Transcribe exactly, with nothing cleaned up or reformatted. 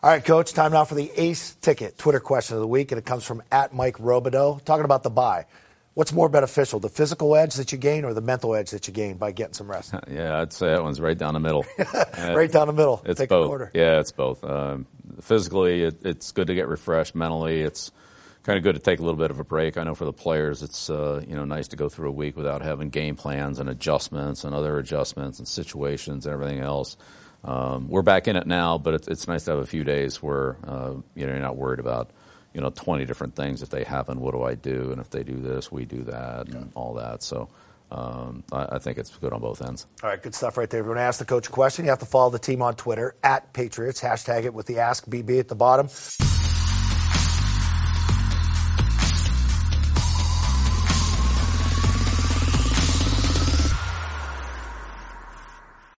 All right, Coach, time now for the Ace Ticket Twitter question of the week, and it comes from at Mike Robideau, talking about the bye. What's more beneficial, the physical edge that you gain or the mental edge that you gain by getting some rest? Yeah, I'd say that one's right down the middle. Right down the middle. It's Take both. a quarter. Yeah, it's both. Um, physically, it, it's good to get refreshed. Mentally, it's kind of good to take a little bit of a break. I know for the players, it's uh, you know nice to go through a week without having game plans and adjustments and other adjustments and situations and everything else. Um, we're back in it now, but it's, it's nice to have a few days where uh, you know you're not worried about you know twenty different things. If they happen, what do I do? And if they do this, we do that, and yeah. all that. So. Um, I, I think it's good on both ends. All right, good stuff right there. If you want to ask the coach a question, you have to follow the team on Twitter, at Patriots, hashtag it with the Ask B B at the bottom.